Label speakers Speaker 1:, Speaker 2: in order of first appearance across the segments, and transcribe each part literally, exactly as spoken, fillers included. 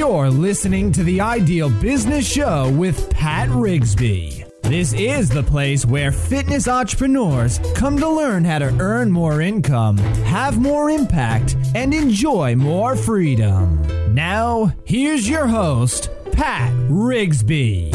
Speaker 1: You're listening to the Ideal Business Show with Pat Rigsby. This is the place where fitness entrepreneurs come to learn how to earn more income, have more impact, and enjoy more freedom. Now, here's your host, Pat Rigsby.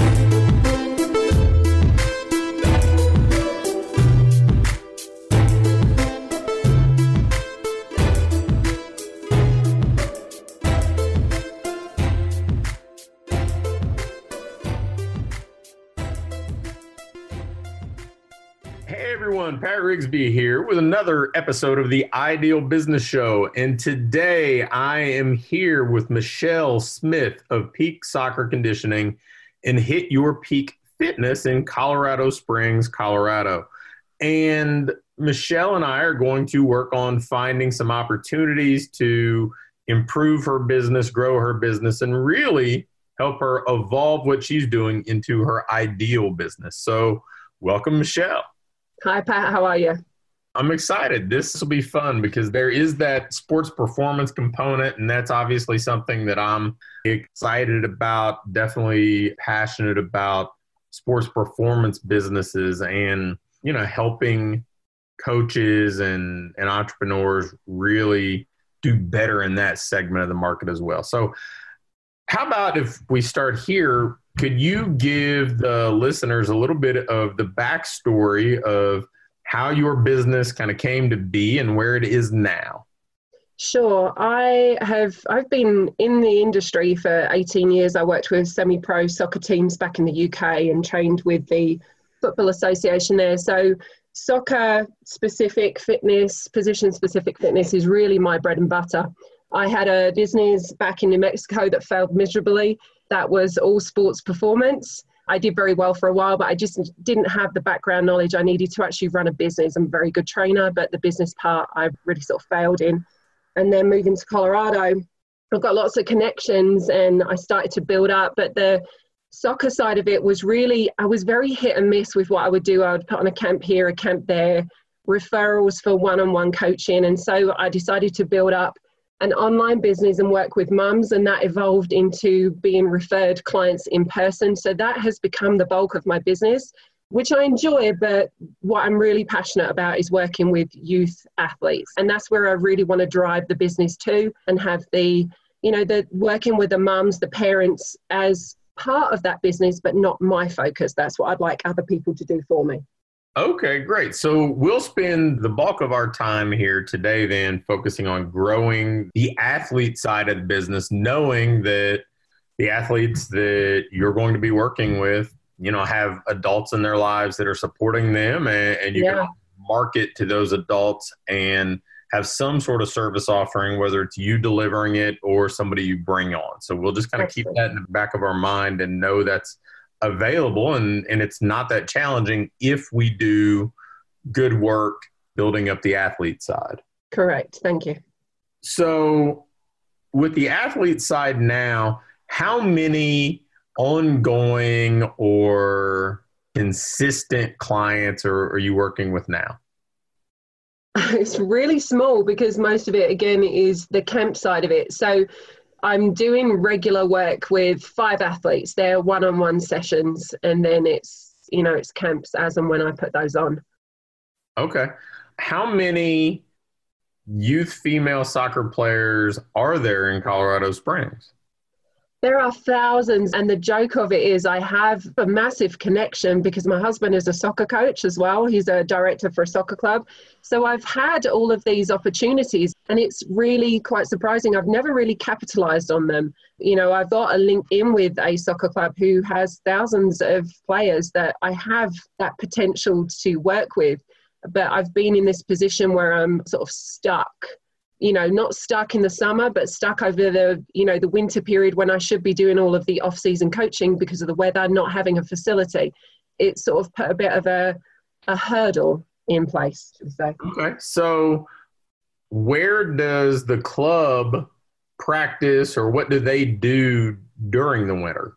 Speaker 2: Pat Rigsby here with another episode of the Ideal Business Show. And today I am here with Michelle Smith of Peak Soccer Conditioning and Hit Your Peak Fitness in Colorado Springs, Colorado. And Michelle and I are going to work on finding some opportunities to improve her business, grow her business, and really help her evolve what she's doing into her ideal business. So welcome, Michelle.
Speaker 3: Hi, Pat. How are you?
Speaker 2: I'm excited. This will be fun because there is that sports performance component, and that's obviously something that I'm excited about, definitely passionate about sports performance businesses and, you know, helping coaches and, and entrepreneurs really do better in that segment of the market as well. So how about if we start here? Could you give the listeners a little bit of the backstory of how your business kind of came to be and where it is now?
Speaker 3: Sure. I have, I've been in the industry for eighteen years. I worked with semi-pro soccer teams back in the U K and trained with the Football Association there. So soccer specific fitness, position specific fitness is really my bread and butter. I had a business back in New Mexico that failed miserably. That was all sports performance. I did very well for a while, but I just didn't have the background knowledge I needed to actually run a business. I'm a very good trainer, but the business part I really sort of failed in. And then moving to Colorado, I've got lots of connections and I started to build up. But the soccer side of it was really, I was very hit and miss with what I would do. I would put on a camp here, a camp there, referrals for one-on-one coaching. And so I decided to build up an online business and work with mums, and that evolved into being referred clients in person. So that has become the bulk of my business, which I enjoy, but what I'm really passionate about is working with youth athletes. And that's where I really want to drive the business to and have the, you know, the working with the mums, the parents as part of that business, but not my focus. That's what I'd like other people to do for me.
Speaker 2: Okay, great. So we'll spend the bulk of our time here today then focusing on growing the athlete side of the business, knowing that the athletes that you're going to be working with, you know, have adults in their lives that are supporting them, and, and you yeah. can market to those adults and have some sort of service offering, whether it's you delivering it or somebody you bring on. So we'll just kind of keep that in the back of our mind and know that's available, and, and it's not that challenging if we do good work building up the athlete side.
Speaker 3: Correct. Thank you.
Speaker 2: So with the athlete side now, how many ongoing or consistent clients are, are you working with now?
Speaker 3: It's really small because most of it, again, is the camp side of it. So I'm doing regular work with five athletes. They're one-on-one sessions, and then it's, you know, it's camps as and when I put those on.
Speaker 2: Okay. How many youth female soccer players are there in Colorado Springs?
Speaker 3: There are thousands, and the joke of it is I have a massive connection because my husband is a soccer coach as well. He's a director for a soccer club. So I've had all of these opportunities, and it's really quite surprising. I've never really capitalized on them. You know, I've got a link in with a soccer club who has thousands of players that I have that potential to work with, but I've been in this position where I'm sort of stuck. You know, not stuck in the summer, but stuck over the, you know, the winter period when I should be doing all of the off-season coaching because of the weather, not having a facility. It sort of put a bit of a, a hurdle in place, should we say.
Speaker 2: Okay. So where does the club practice, or what do they do during the winter?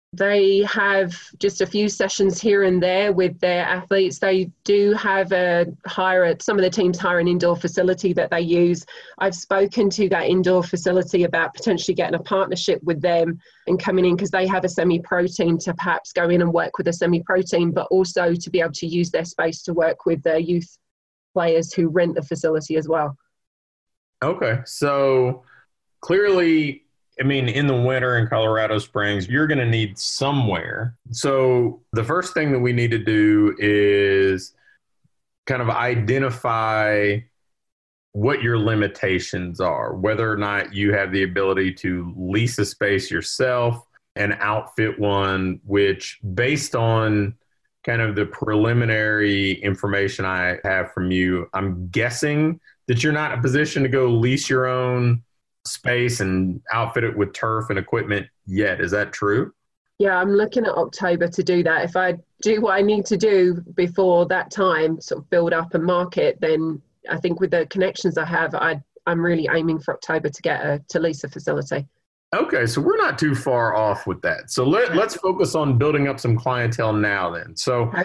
Speaker 3: They have just a few sessions here and there with their athletes. They do have a hire, some of the teams hire an indoor facility that they use. I've spoken to that indoor facility about potentially getting a partnership with them and coming in, because they have a semi-pro team, to perhaps go in and work with a semi-pro team, but also to be able to use their space to work with their youth players who rent the facility as well.
Speaker 2: Okay. So clearly, I mean, in the winter in Colorado Springs, you're going to need somewhere. So the first thing that we need to do is kind of identify what your limitations are, whether or not you have the ability to lease a space yourself and outfit one, which, based on kind of the preliminary information I have from you, I'm guessing that you're not in a position to go lease your own space and outfit it with turf and equipment yet. Is that true?
Speaker 3: Yeah, I'm looking at October to do that. If I do what I need to do before that time, sort of build up and market, then I think with the connections I have, I, I'm really aiming for October to get a, to lease a facility.
Speaker 2: Okay, so we're not too far off with that. So let, let's focus on building up some clientele now then. So,
Speaker 3: okay.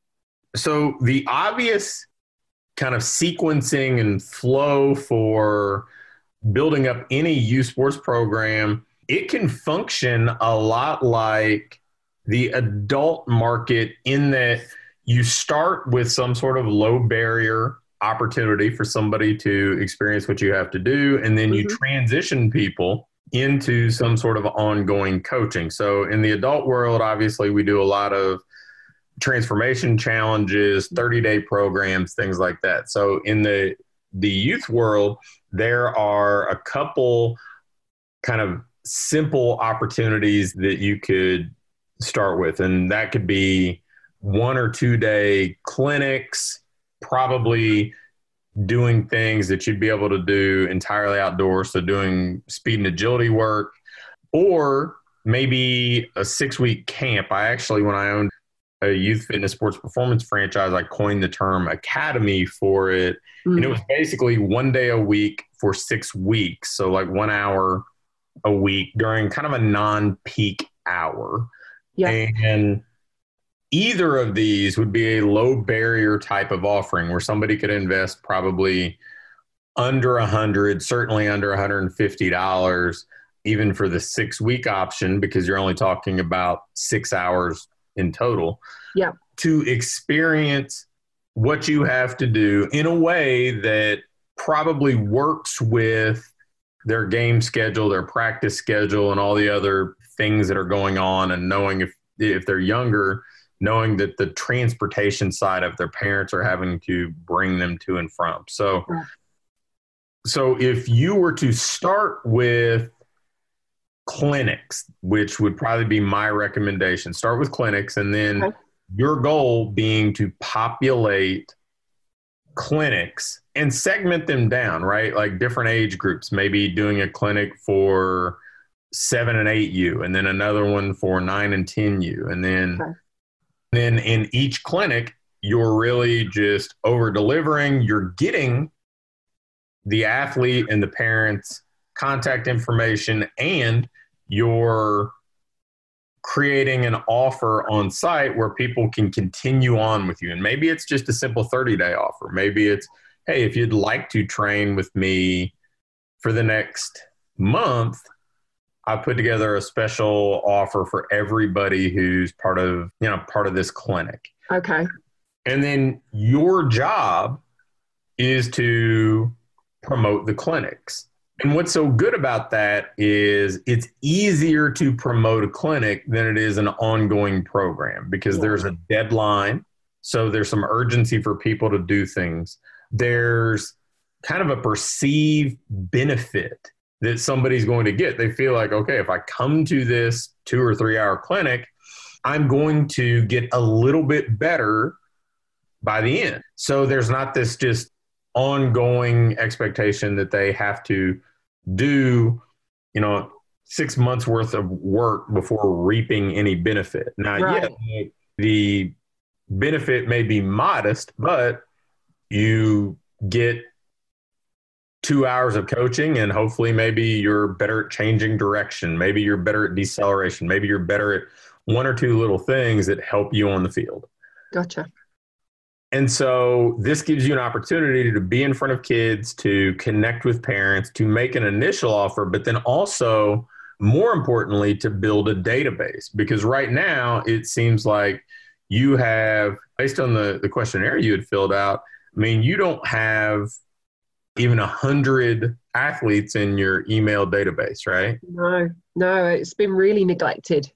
Speaker 2: so the obvious kind of sequencing and flow for building up any youth sports program, it can function a lot like the adult market, in that you start with some sort of low barrier opportunity for somebody to experience what you have to do, and then you mm-hmm. transition people into some sort of ongoing coaching. So in the adult world, obviously, we do a lot of transformation challenges, thirty-day programs, things like that. So in the the youth world, there are a couple kind of simple opportunities that you could start with. And that could be one or two day clinics, probably doing things that you'd be able to do entirely outdoors. So doing speed and agility work, or maybe a six week camp. I actually, when I owned a youth fitness sports performance franchise, I coined the term academy for it. Mm. And it was basically one day a week for six weeks. So like one hour a week during kind of a non-peak hour.
Speaker 3: Yeah.
Speaker 2: And either of these would be a low barrier type of offering where somebody could invest probably under a hundred, certainly under one hundred fifty dollars, even for the six week option, because you're only talking about six hours in total,
Speaker 3: yeah,
Speaker 2: to experience what you have to do in a way that probably works with their game schedule, their practice schedule, and all the other things that are going on. And knowing if, if they're younger, knowing that the transportation side of their parents are having to bring them to and from. So,
Speaker 3: yeah.
Speaker 2: so if you were to start with clinics, which would probably be my recommendation, start with clinics, and then okay. your goal being to populate clinics and segment them down, right? Like different age groups, maybe doing a clinic for seven and eight U, and then another one for nine and ten U. And then, okay. then in each clinic, you're really just over delivering. You're getting the athlete and the parents' contact information, and you're creating an offer on site where people can continue on with you. And maybe it's just a simple thirty day offer. Maybe it's, hey, if you'd like to train with me for the next month, I put together a special offer for everybody who's part of, you know, part of this clinic.
Speaker 3: Okay.
Speaker 2: And then your job is to promote the clinics. And what's so good about that is it's easier to promote a clinic than it is an ongoing program, because yeah. there's a deadline. So there's some urgency for people to do things. There's kind of a perceived benefit that somebody's going to get. They feel like, okay, if I come to this two or three hour clinic, I'm going to get a little bit better by the end. So there's not this just ongoing expectation that they have to do, you know, six months worth of work before reaping any benefit. Now, right. yeah, the benefit may be modest, but you get two hours of coaching, and hopefully maybe you're better at changing direction. Maybe you're better at deceleration. Maybe you're better at one or two little things that help you on the field.
Speaker 3: Gotcha.
Speaker 2: And so this gives you an opportunity to be in front of kids, to connect with parents, to make an initial offer, but then also, more importantly, to build a database. Because right now it seems like you have, based on the, the questionnaire you had filled out, I mean, you don't have even a hundred athletes in your email database, right?
Speaker 3: No, no, it's been really neglected.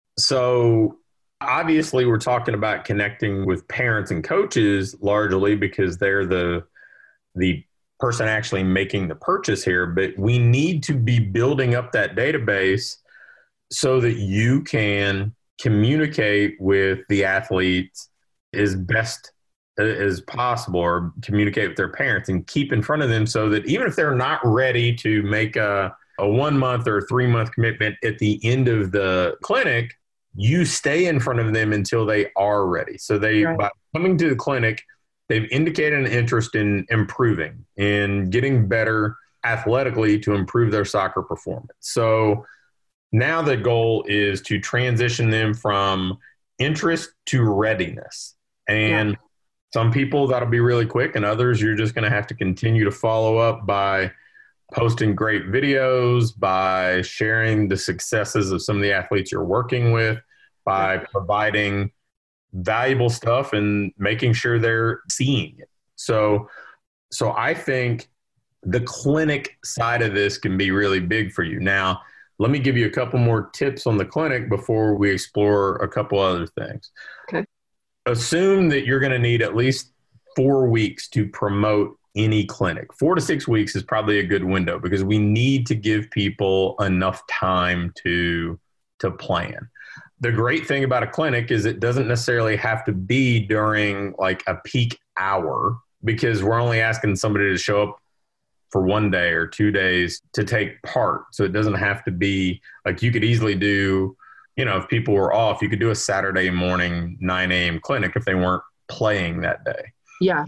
Speaker 2: So obviously we're talking about connecting with parents and coaches largely because they're the, the person actually making the purchase here, but we need to be building up that database so that you can communicate with the athletes as best as possible, or communicate with their parents and keep in front of them so that even if they're not ready to make a, a one month or three month commitment at the end of the clinic, you stay in front of them until they are ready. So they, right. by coming to the clinic, they've indicated an interest in improving, in getting better athletically to improve their soccer performance. So now the goal is to transition them from interest to readiness. And yeah. some people that'll be really quick, and others you're just going to have to continue to follow up by posting great videos, by sharing the successes of some of the athletes you're working with, by yeah. providing valuable stuff and making sure they're seeing it. So, so I think the clinic side of this can be really big for you. Now, let me give you a couple more tips on the clinic before we explore a couple other things.
Speaker 3: Okay.
Speaker 2: Assume that you're going to need at least four weeks to promote any clinic. Four to six weeks is probably a good window because we need to give people enough time to, to plan. The great thing about a clinic is it doesn't necessarily have to be during like a peak hour, because we're only asking somebody to show up for one day or two days to take part. So it doesn't have to be like, you could easily do, you know, if people were off, you could do a Saturday morning, nine a.m. clinic if they weren't playing that day.
Speaker 3: Yeah.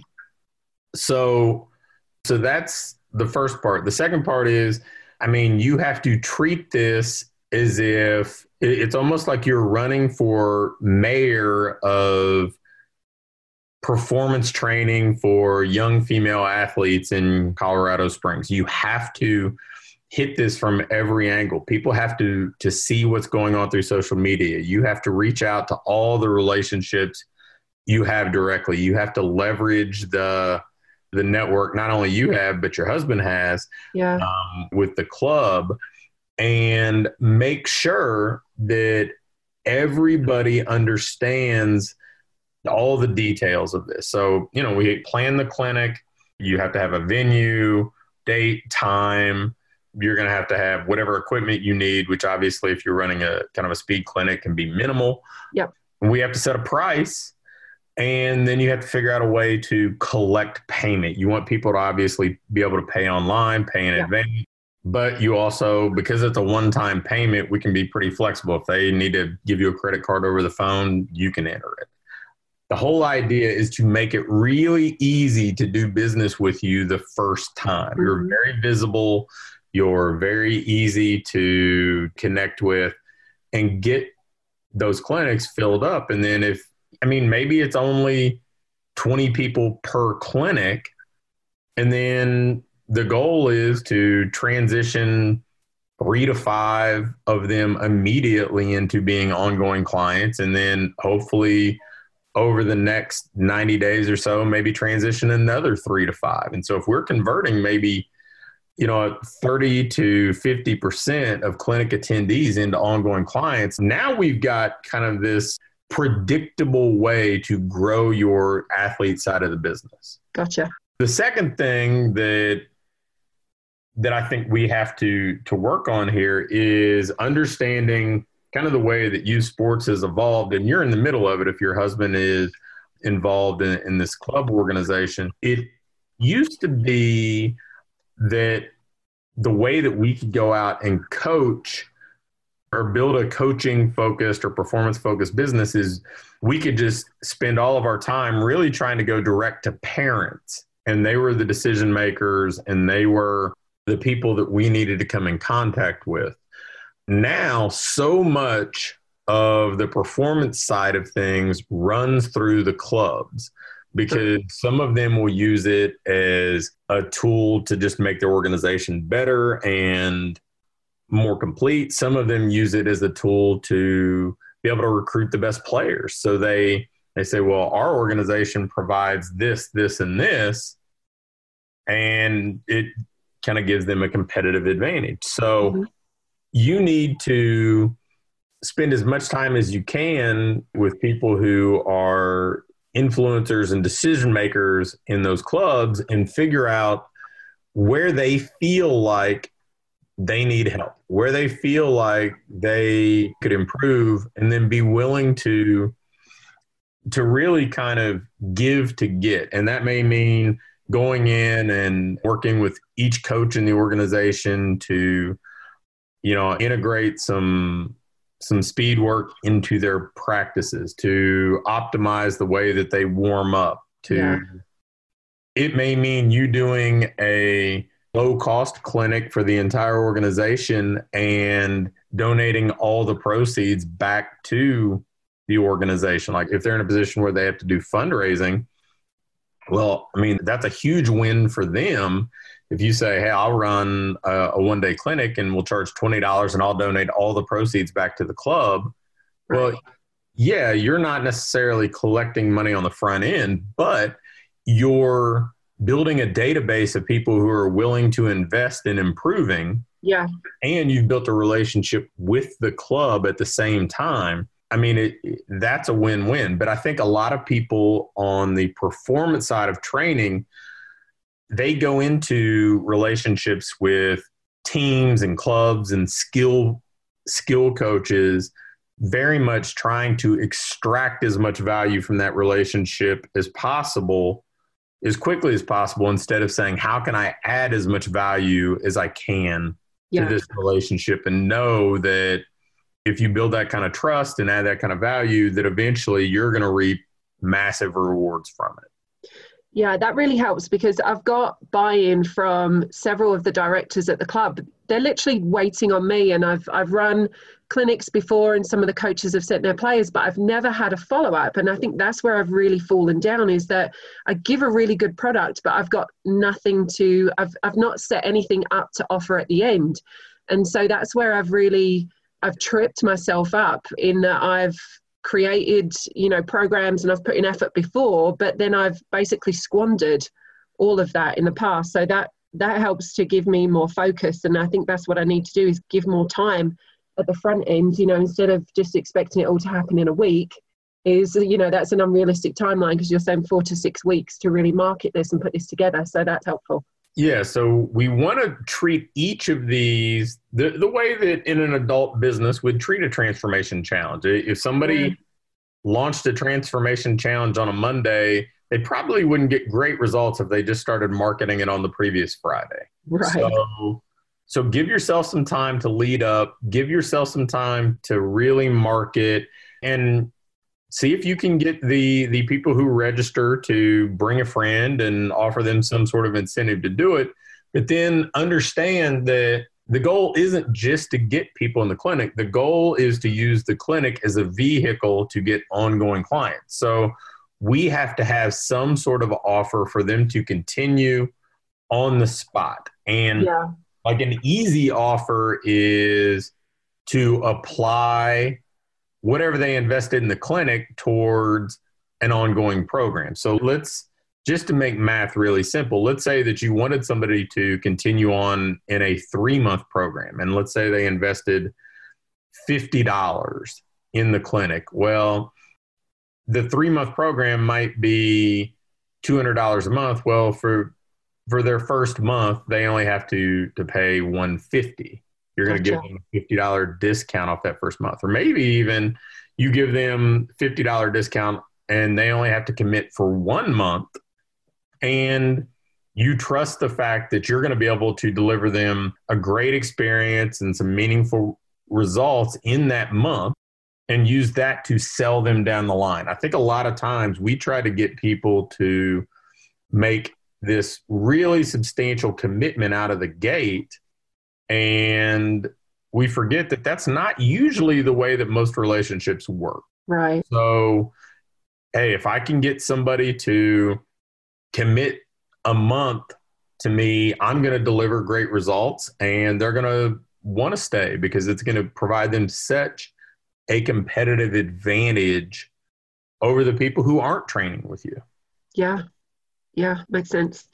Speaker 2: So, so that's the first part. The second part is, I mean, you have to treat this as if it's almost like you're running for mayor of performance training for young female athletes in Colorado Springs. You have to hit this from every angle. People have to, to see what's going on through social media. You have to reach out to all the relationships you have directly. You have to leverage the, the network, not only you have, but your husband has,
Speaker 3: yeah.
Speaker 2: um, with the club, and make sure that everybody understands all the details of this. So, you know, we plan the clinic. You have to have a venue, date, time. You're going to have to have whatever equipment you need, which obviously if you're running a kind of a speed clinic can be minimal.
Speaker 3: Yep.
Speaker 2: We have to set a price, and then you have to figure out a way to collect payment. You want people to obviously be able to pay online, pay in
Speaker 3: yep.
Speaker 2: advance. But you also, because it's a one-time payment, we can be pretty flexible. If they need to give you a credit card over the phone, you can enter it. The whole idea is to make it really easy to do business with you the first time. Mm-hmm. You're very visible. You're very easy to connect with and get those clinics filled up. And then if, I mean, maybe it's only twenty people per clinic, and then the goal is to transition three to five of them immediately into being ongoing clients. And then hopefully over the next ninety days or so, maybe transition another three to five. And so if we're converting maybe, you know, thirty to fifty percent of clinic attendees into ongoing clients, now we've got kind of this predictable way to grow your athlete side of the business.
Speaker 3: Gotcha.
Speaker 2: The second thing that that I think we have to to work on here is understanding kind of the way that youth sports has evolved, and you're in the middle of it if your husband is involved in, in this club organization. It used to be that the way that we could go out and coach or build a coaching focused or performance focused business is we could just spend all of our time really trying to go direct to parents, and they were the decision makers and they were the people that we needed to come in contact with. Now, so much of the performance side of things runs through the clubs, because some of them will use it as a tool to just make their organization better and more complete. Some of them use it as a tool to be able to recruit the best players. So they, they say, well, our organization provides this, this, and this, and it kind of gives them a competitive advantage. So mm-hmm. you need to spend as much time as you can with people who are influencers and decision makers in those clubs and figure out where they feel like they need help, where they feel like they could improve, and then be willing to to really kind of give to get. And that may mean going in and working with each coach in the organization to, you know, integrate some some speed work into their practices, to optimize the way that they warm up. To yeah. It may mean you doing a low-cost clinic for the entire organization and donating all the proceeds back to the organization. Like if they're in a position where they have to do fundraising, well, I mean, that's a huge win for them. If you say, hey, I'll run a, a one-day clinic and we'll charge twenty dollars and I'll donate all the proceeds back to the club. Right. Well, yeah, you're not necessarily collecting money on the front end, but you're building a database of people who are willing to invest in improving.
Speaker 3: Yeah.
Speaker 2: And you've built a relationship with the club at the same time. I mean, it, that's a win-win. But I think a lot of people on the performance side of training, they go into relationships with teams and clubs and skill skill coaches very much trying to extract as much value from that relationship as possible, as quickly as possible, instead of saying, how can I add as much value as I can yeah. to this relationship, and know that if you build that kind of trust and add that kind of value, that eventually you're going to reap massive rewards from it.
Speaker 3: Yeah, that really helps, because I've got buy-in from several of the directors at the club. They're literally waiting on me, and I've I've run clinics before and some of the coaches have sent their players, but I've never had a follow-up. And I think that's where I've really fallen down, is that I give a really good product, but I've got nothing to, I've I've not set anything up to offer at the end. And so that's where I've really, I've tripped myself up, in that I've created, you know, programs and I've put in effort before, but then I've basically squandered all of that in the past. So that that helps to give me more focus. And I think that's what I need to do, is give more time at the front end, you know, instead of just expecting it all to happen in a week. Is, you know, that's an unrealistic timeline, because you're saying four to six weeks to really market this and put this together. So that's helpful.
Speaker 2: Yeah, so we want to treat each of these the, the way that in an adult business would treat a transformation challenge. If somebody mm. launched a transformation challenge on a Monday, they probably wouldn't get great results if they just started marketing it on the previous Friday.
Speaker 3: Right.
Speaker 2: So, so give yourself some time to lead up, give yourself some time to really market, and see if you can get the the people who register to bring a friend and offer them some sort of incentive to do it. But then understand that the goal isn't just to get people in the clinic. The goal is to use the clinic as a vehicle to get ongoing clients. So we have to have some sort of offer for them to continue on the spot. And yeah. like an easy offer is to apply whatever they invested in the clinic towards an ongoing program. So let's, just to make math really simple, let's say that you wanted somebody to continue on in a three-month program, and let's say they invested fifty dollars in the clinic. Well, the three-month program might be two hundred dollars a month. Well, for for their first month, they only have to, to pay one hundred fifty dollars. You're going to gotcha. give them a fifty dollars discount off that first month. Or maybe even you give them fifty dollars discount and they only have to commit for one month. And you trust the fact that you're going to be able to deliver them a great experience and some meaningful results in that month, and use that to sell them down the line. I think a lot of times we try to get people to make this really substantial commitment out of the gate, and we forget that that's not usually the way that most relationships work.
Speaker 3: Right.
Speaker 2: So, hey, if I can get somebody to commit a month to me, I'm going to deliver great results and they're going to want to stay because it's going to provide them such a competitive advantage over the people who aren't training with you.
Speaker 3: Yeah. Yeah. Makes sense.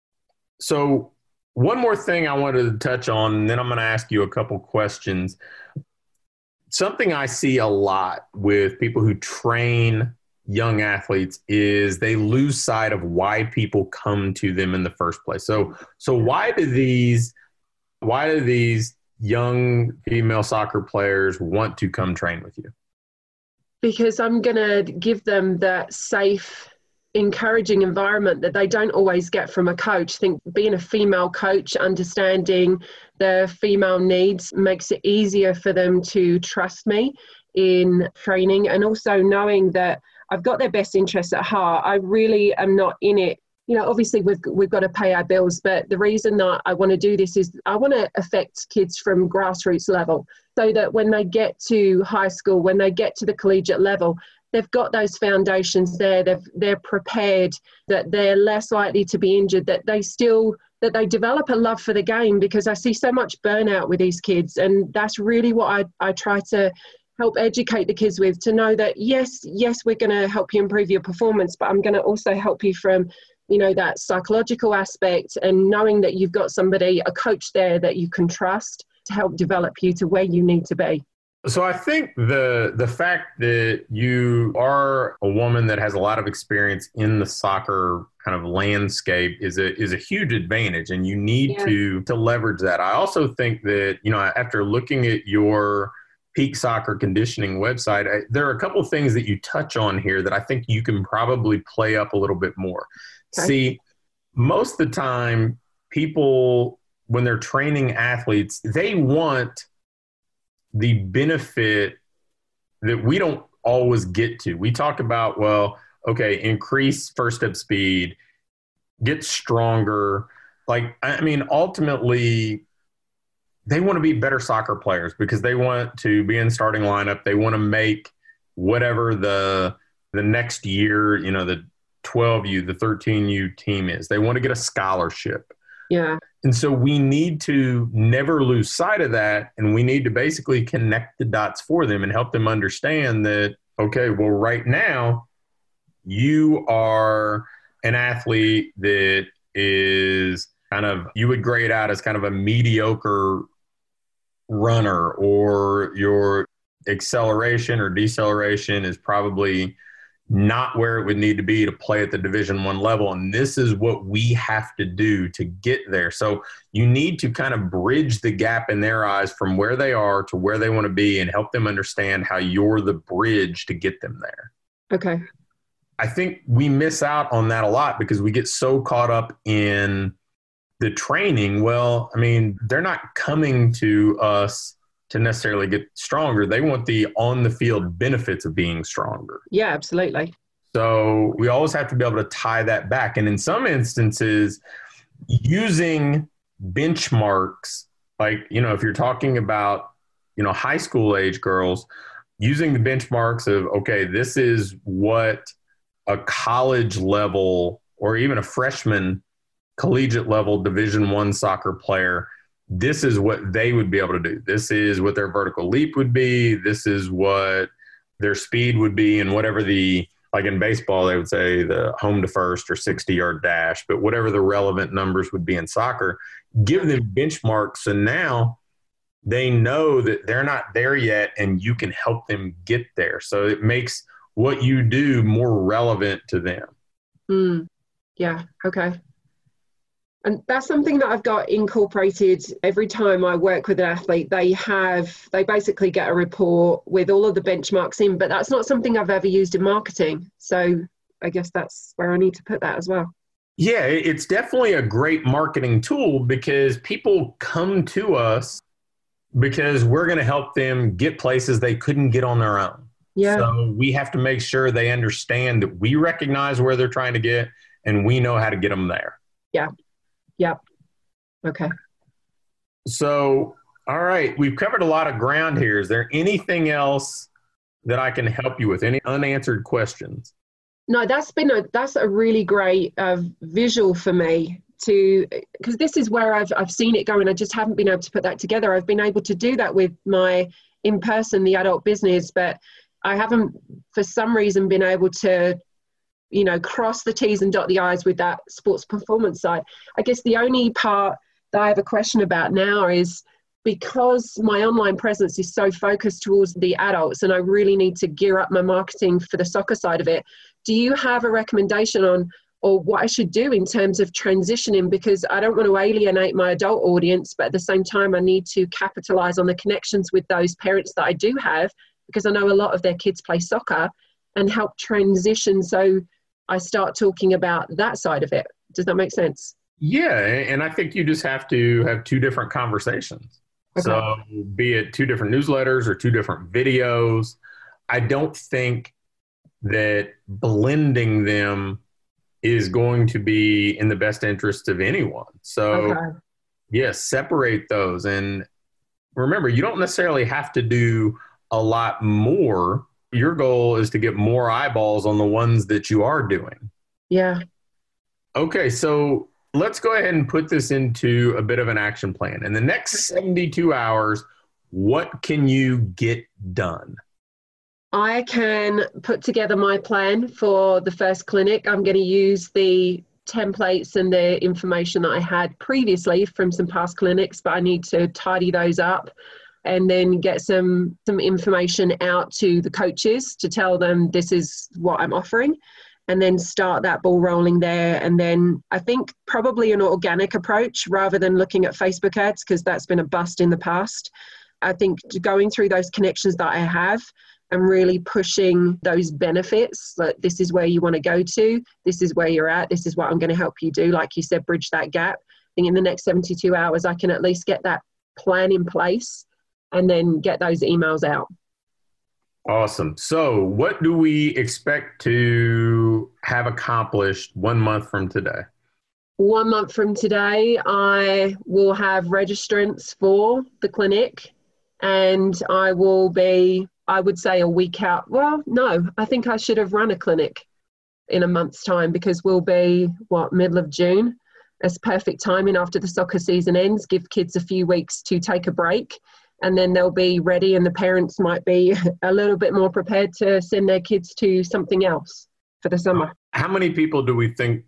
Speaker 2: So one more thing I wanted to touch on, and then I'm going to ask you a couple questions. Something I see a lot with people who train young athletes is they lose sight of why people come to them in the first place. So, so why do these, why do these young female soccer players want to come train with you?
Speaker 3: Because I'm going to give them that safe, encouraging environment that they don't always get from a coach. I think being a female coach, understanding the female needs makes it easier for them to trust me in training, and also knowing that I've got their best interests at heart. I really am not in it. You know, obviously we've we've got to pay our bills, but the reason that I want to do this is I want to affect kids from grassroots level, so that when they get to high school, when they get to the collegiate level, they've got those foundations there. They've, they're prepared, that they're less likely to be injured, that they still, that they develop a love for the game, because I see so much burnout with these kids. And that's really what I, I try to help educate the kids with, to know that, yes, yes, we're going to help you improve your performance, but I'm going to also help you from, you know, that psychological aspect, and knowing that you've got somebody, a coach there that you can trust to help develop you to where you need to be.
Speaker 2: So I think the the fact that you are a woman that has a lot of experience in the soccer kind of landscape is a is a huge advantage, and you need yeah. to to leverage that. I also think that, you know, after looking at your Peak Soccer Conditioning website, I, there are a couple of things that you touch on here that I think you can probably play up a little bit more. Okay. See, most of the time, people, when they're training athletes, they want the benefit that we don't always get to. We talk about, well, okay, increase first step speed, get stronger. Like, I mean, ultimately, they want to be better soccer players because they want to be in starting lineup. They want to make whatever the the next year, you know, the twelve U, the thirteen U team is. They want to get a scholarship.
Speaker 3: Yeah.
Speaker 2: And so we need to never lose sight of that, and we need to basically connect the dots for them and help them understand that, okay, well, right now you are an athlete that is kind of, you would grade out as kind of a mediocre runner, or your acceleration or deceleration is probably not where it would need to be to play at the Division One level. And this is what we have to do to get there. So you need to kind of bridge the gap in their eyes from where they are to where they want to be, and help them understand how you're the bridge to get them there.
Speaker 3: Okay.
Speaker 2: I think we miss out on that a lot because we get so caught up in the training. Well, I mean, they're not coming to us to necessarily get stronger. They want the on the field benefits of being stronger.
Speaker 3: Yeah, absolutely.
Speaker 2: So we always have to be able to tie that back. And in some instances, using benchmarks, like, you know, if you're talking about, you know, high school age girls, using the benchmarks of, okay, this is what a college level or even a freshman collegiate level Division One soccer player, this is what they would be able to do. This is what their vertical leap would be. This is what their speed would be. And whatever the, like in baseball, they would say the home to first or sixty yard dash, but whatever the relevant numbers would be in soccer, give them benchmarks. So now they know that they're not there yet, and you can help them get there. So it makes what you do more relevant to them.
Speaker 3: Mm, yeah. Okay. And that's something that I've got incorporated every time I work with an athlete. They have, they basically get a report with all of the benchmarks in, but that's not something I've ever used in marketing. So I guess that's where I need to put that as well.
Speaker 2: Yeah, it's definitely a great marketing tool because people come to us because we're going to help them get places they couldn't get on their own.
Speaker 3: Yeah.
Speaker 2: So we have to make sure they understand that we recognize where they're trying to get and we know how to get them there.
Speaker 3: Yeah. Yep. Okay.
Speaker 2: So All right. We've covered a lot of ground here. Is there anything else that I can help you with? Any unanswered questions?
Speaker 3: No, that's been a, that's a really great uh, visual for me to, because this is where I've, I've seen it going. I just haven't been able to put that together. I've been able to do that with my in person, the adult business, but I haven't for some reason been able to, you know, cross the T's and dot the I's with that sports performance side. I guess the only part that I have a question about now is, because my online presence is so focused towards the adults and I really need to gear up my marketing for the soccer side of it, do you have a recommendation on or what I should do in terms of transitioning? Because I don't want to alienate my adult audience, but at the same time, I need to capitalize on the connections with those parents that I do have, because I know a lot of their kids play soccer, and help transition so I start talking about that side of it. Does that make sense?
Speaker 2: Yeah, and I think you just have to have two different conversations. Okay. So be it two different newsletters or two different videos. I don't think that blending them is going to be in the best interest of anyone. So okay. yes, separate those. And remember, you don't necessarily have to do a lot more. Your goal is to get more eyeballs on the ones that you are doing.
Speaker 3: Yeah.
Speaker 2: Okay, so let's go ahead and put this into a bit of an action plan. In the next seventy-two hours, what can you get done?
Speaker 3: I can put together my plan for the first clinic. I'm going to use the templates and the information that I had previously from some past clinics, but I need to tidy those up and then get some, some information out to the coaches to tell them this is what I'm offering, and then start that ball rolling there. And then I think probably an organic approach rather than looking at Facebook ads, because that's been a bust in the past. I think going through those connections that I have and really pushing those benefits, like this is where you want to go to, this is where you're at, this is what I'm going to help you do. Like you said, bridge that gap. I think in the next seventy-two hours, I can at least get that plan in place and then get those emails out.
Speaker 2: Awesome. So what do we expect to have accomplished one month from today?
Speaker 3: One month from today, I will have registrants for the clinic, and I will be, I would say, a week out. Well, no, I think I should have run a clinic in a month's time, because we'll be, what, middle of June. It's perfect timing after the soccer season ends, give kids a few weeks to take a break, and then they'll be ready, and the parents might be a little bit more prepared to send their kids to something else for the summer.
Speaker 2: How many people do we think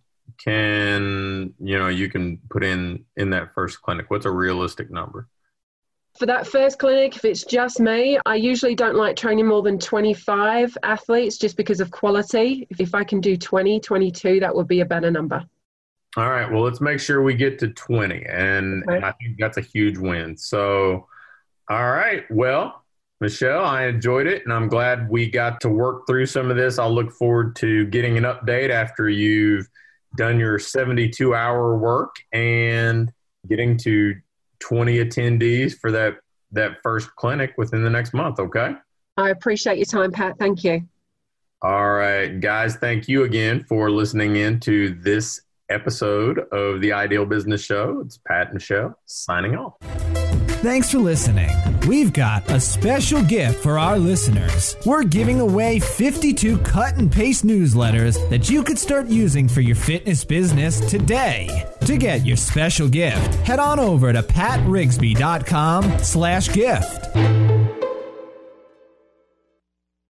Speaker 2: can, you know, you can put in, in that first clinic? What's a realistic number?
Speaker 3: For that first clinic, if it's just me, I usually don't like training more than twenty-five athletes just because of quality. If I can do twenty, twenty-two, that would be a better number.
Speaker 2: All right. Well, let's make sure we get to twenty. And, okay. and I think that's a huge win. So, all right. Well, Michelle, I enjoyed it, and I'm glad we got to work through some of this. I'll look forward to getting an update after you've done your seventy-two hour work and getting to twenty attendees for that, that first clinic within the next month. Okay.
Speaker 3: I appreciate your time, Pat. Thank you.
Speaker 2: All right, guys. Thank you again for listening in to this episode of the Ideal Business Show. It's Pat and Michelle signing off.
Speaker 1: Thanks for listening. We've got a special gift for our listeners. We're giving away fifty-two cut and paste newsletters that you could start using for your fitness business today. To get your special gift, head on over to patrigsby.com slash gift.